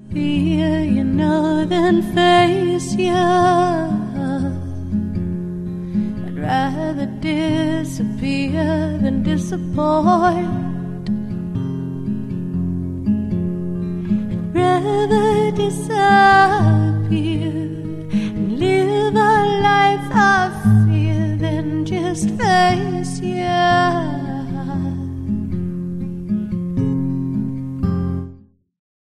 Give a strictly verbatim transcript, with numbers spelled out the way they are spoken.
fear you know than face you. I'd rather disappear than disappoint. I'd rather disappear and live a life of fear than just face you.